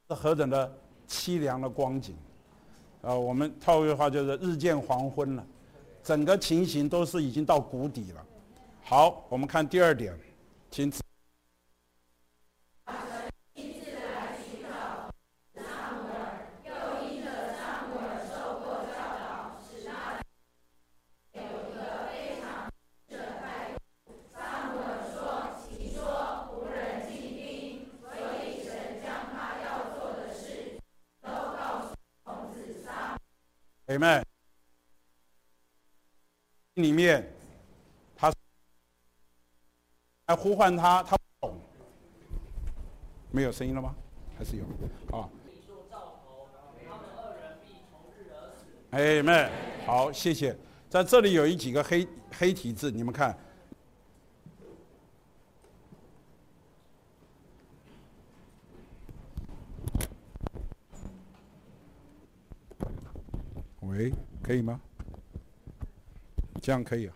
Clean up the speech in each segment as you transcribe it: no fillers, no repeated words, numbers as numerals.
是何等的凄凉的光景。我们套一句话就是日见黄昏了，整个情形都是已经到谷底了。好，我们看第二点，请。Amen。里面，他来呼唤他，他不懂。没有声音了吗？还是有？啊。Amen。好，谢谢。在这里有几个黑体字，你们看。喂，可以吗？这样可以啊。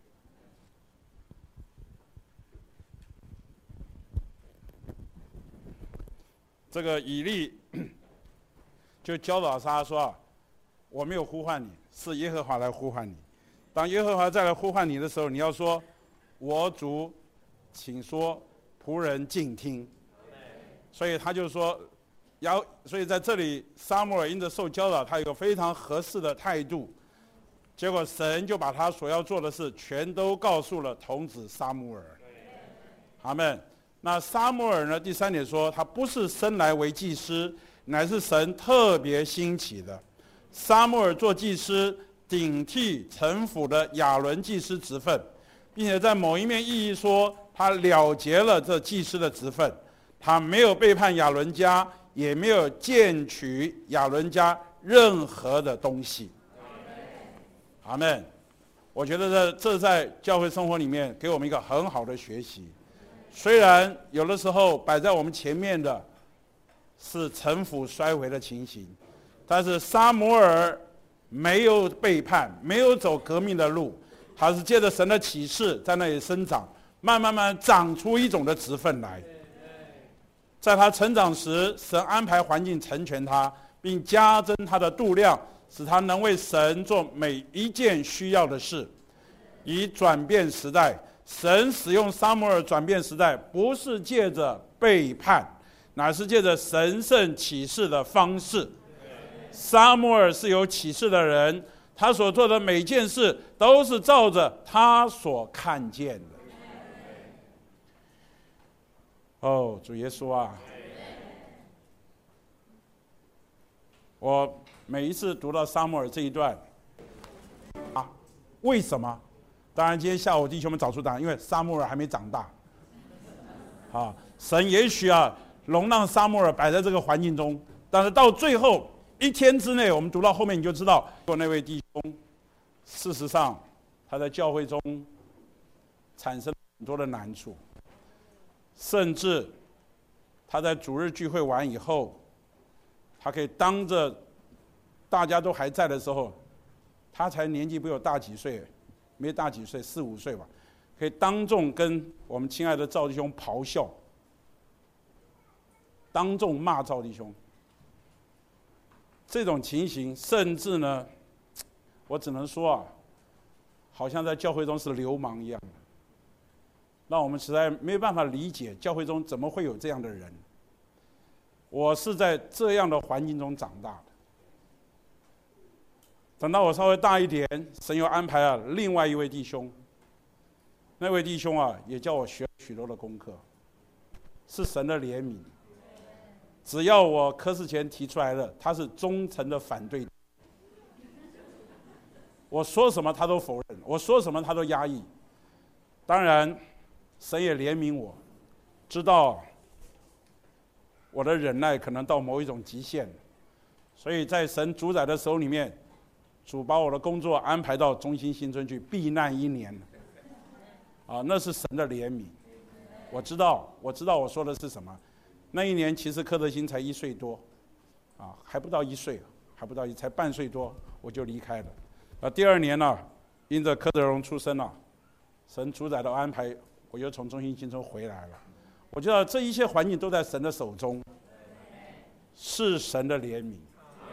这个以利就教导他说：“我没有呼唤你，是耶和华来呼唤你。当耶和华再来呼唤你的时候，你要说：‘我主，请说，仆人静听。’所以他就说。”所以在这里，撒母耳因着受教导，他有一个非常合适的态度。结果神就把他所要做的事全都告诉了童子撒母耳。阿们。那撒母耳呢？第3点说，他不是生来为祭司，乃是神特别兴起的。撒母耳做祭司，顶替臣服的亚伦祭司职分，并且在某一面意义说，他了结了这祭司的职分，他没有背叛亚伦家。也没有荐取亚伦家任何的东西。阿们。我觉得这在教会生活里面给我们一个很好的学习。虽然有的时候摆在我们前面的是臣服衰微的情形，但是撒母耳没有背叛，没有走革命的路，他是借着神的启示在那里生长，慢慢长出一种的职分来。在他成长时，神安排环境成全他，并加增他的度量，使他能为神做每一件需要的事，以转变时代。神使用撒母耳转变时代，不是借着背叛，乃是借着神圣启示的方式。撒母耳是有启示的人，他所做的每件事都是照着他所看见的。哦，主耶稣啊！我每一次读到撒母耳这一段，为什么？当然，今天下午弟兄们找出答案，因为撒母耳还没长大。神也许容让撒母耳摆在这个环境中，但是到最后1天之内，我们读到后面你就知道，那位弟兄，事实上他在教会中产生很多的难处。甚至他在主日聚会完以后，他可以当着大家都还在的时候，他才年纪比我大几岁，没大几岁，4、5岁吧，可以当众跟我们亲爱的赵弟兄咆哮，当众骂赵弟兄。这种情形，甚至呢，我只能说好像在教会中是流氓一样的。让我们实在没有办法理解教会中怎么会有这样的人。我是在这样的环境中长大的。等到我稍微大一点，神又安排另外一位弟兄。那位弟兄也叫我学许多的功课，是神的怜悯。只要我科试前提出来的，他是忠诚的反对。我说什么他都否认，我说什么他都压抑。当然神也怜悯我，知道我的忍耐可能到某一种极限，所以在神主宰的手里面，主把我的工作安排到中心新村去避难1年，那是神的怜悯。我知道我说的是什么。那1年其实柯德兴才1岁多，还不到1岁，才半岁多我就离开了。第2年呢，因着柯德荣出生了，神主宰的安排。我又从中心新村回来了，我觉得这一切环境都在神的手中。 是神的怜悯。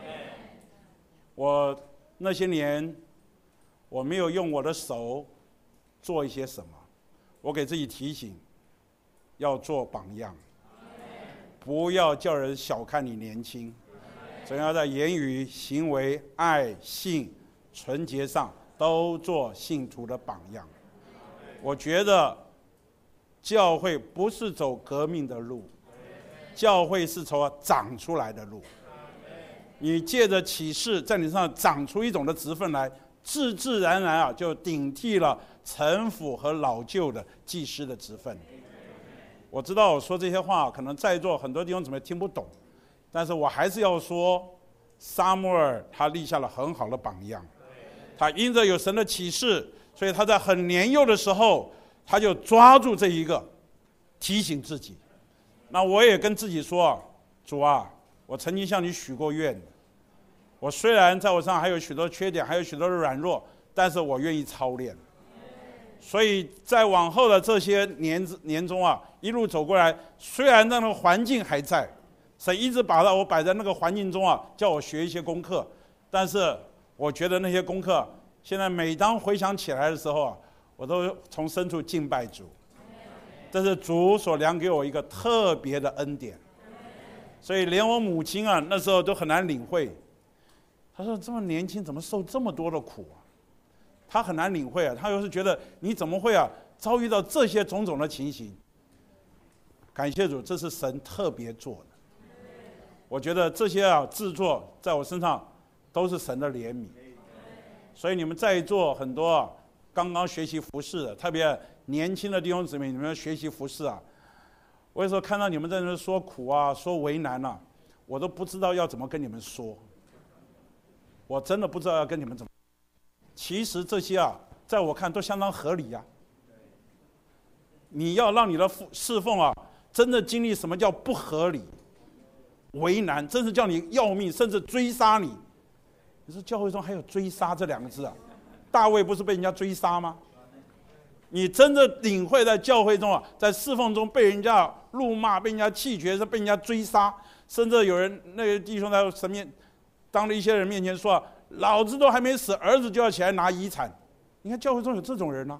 我那些年，我没有用我的手做一些什么，我给自己提醒，要做榜样，不要叫人小看你年轻，总要在言语、行为、爱、信、纯洁上都做信徒的榜样。我觉得教会不是走革命的路，教会是从长出来的路。你借着启示在你身上长出一种的职分来，自自然然就顶替了陈腐和老旧的祭司的职分。我知道我说这些话可能在座很多弟兄姊妹听不懂，但是我还是要说，撒母耳他立下了很好的榜样。他因着有神的启示，所以他在很年幼的时候他就抓住这一个，提醒自己。那我也跟自己说，主啊，我曾经向你许过愿，我虽然在我身上还有许多缺点，还有许多的软弱，但是我愿意操练。所以在往后的这些年中一路走过来，虽然那个环境还在，神一直把我摆在那个环境中叫我学一些功课，但是我觉得那些功课现在每当回想起来的时候我都从深处敬拜主。这是主所量给我一个特别的恩典，所以连我母亲那时候都很难领会。她说这么年轻怎么受这么多的苦她很难领会她又是觉得你怎么会遭遇到这些种种的情形。感谢主，这是神特别做的。我觉得这些制作在我身上都是神的怜悯。所以你们在座很多刚刚学习服事的，特别年轻的弟兄姊妹，你们学习服事我有时候看到你们在那说苦说为难我都不知道要怎么跟你们说。我真的不知道要跟你们怎么。其实这些在我看都相当合理你要让你的侍奉真的经历什么叫不合理、为难，真是叫你要命，甚至追杀你。你说教会中还有追杀这两个字大卫不是被人家追杀吗？你真的领会在教会中在侍奉中被人家辱骂，被人家弃绝，被人家追杀，甚至有人那个弟兄在神面当着一些人面前说老子都还没死，儿子就要起来拿遗产。你看教会中有这种人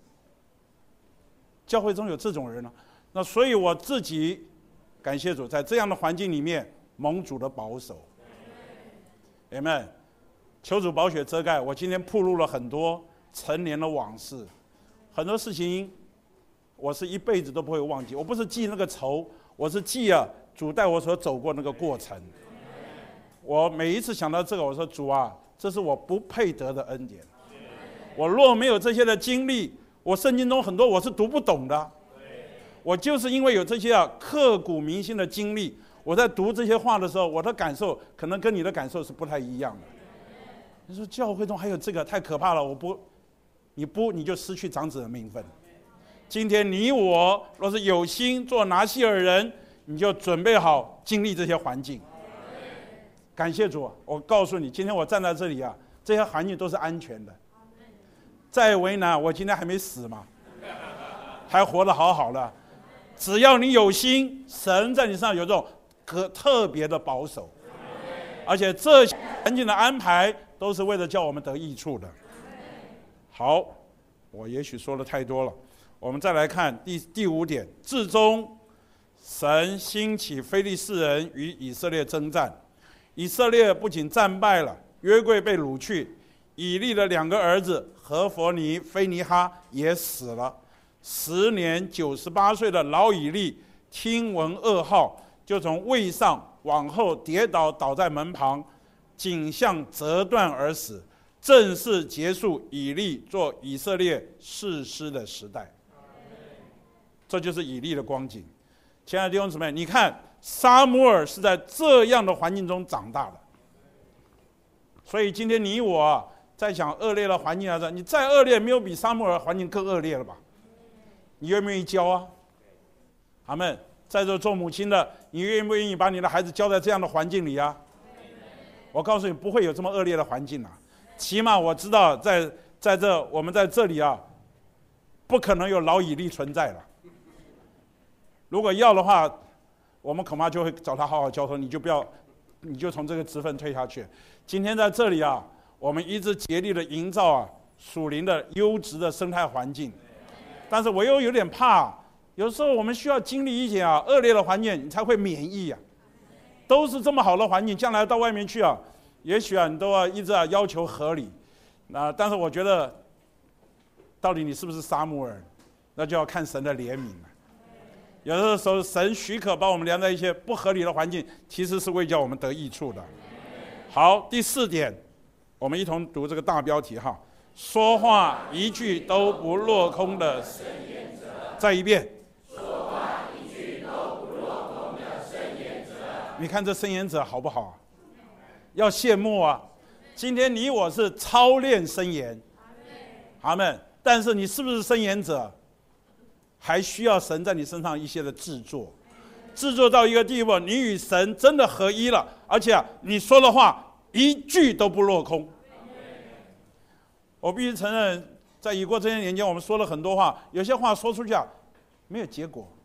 教会中有这种人那所以我自己感谢主，在这样的环境里面蒙主的保守。Amen。求主宝血遮盖，我今天暴露了很多陈年的往事，很多事情我是一辈子都不会忘记。我不是记那个仇，我是记主带我所走过那个过程。我每一次想到这个，我说主这是我不配得的恩典。我若没有这些的经历，我圣经中很多我是读不懂的。我就是因为有这些刻骨铭心的经历，我在读这些话的时候，我的感受可能跟你的感受是不太一样的。你说教会中还有这个，太可怕了！你就失去长子的名分。今天你我若是有心做拿细耳人，你就准备好经历这些环境。感谢主，我告诉你，今天我站在这里这些环境都是安全的。再为难，我今天还没死嘛，还活得好好的。只要你有心，神在你身上有这种特别的保守，而且这些环境的安排都是为了叫我们得益处的。好，我也许说的太多了，我们再来看第5点，至终神兴起非利士人与以色列征战。以色列不仅战败了，约柜被掳去，以利的2个儿子何弗尼、非尼哈也死了。时年98岁的老以利听闻噩耗，就从位上往后跌倒，倒在门旁，颈项折断而死，正式结束以利做以色列士师的时代。这就是以利的光景。亲爱的弟兄姊妹，你看撒母耳是在这样的环境中长大的，所以今天你我在讲恶劣的环境来说，你再恶劣没有比撒母耳环境更恶劣了吧？你愿不愿意教阿们。在这做母亲的，你愿不愿意把你的孩子教在这样的环境里我告诉你，不会有这么恶劣的环境起码我知道我们在这里不可能有老以利存在了。如果要的话， 我们恐怕就会找他好好交通，你就从这个职分退下去。今天在这里啊，我们一直竭力的营造属灵的优质的生态环境，但是我又有点怕，有时候我们需要经历一些恶劣的环境，你才会免疫都是这么好的环境，将来到外面去也许你都要一直要求合理。但是我觉得，到底你是不是撒母耳，那就要看神的怜悯了。有的时候神许可把我们量在一些不合理的环境，其实是为叫我们得益处的。好，第4点，我们一同读这个大标题说话一句都不落空的申言者。再一遍，说话一句都不落空的申言者。你看这申言者好不好要羡慕今天你我是操练申言，阿们。但是你是不是申言者，还需要神在你身上一些的制作到一个地步，你与神真的合一了，而且你说的话一句都不落空。我必须承认，在已过这些年间，我们说了很多话，有些话说出去没有结果，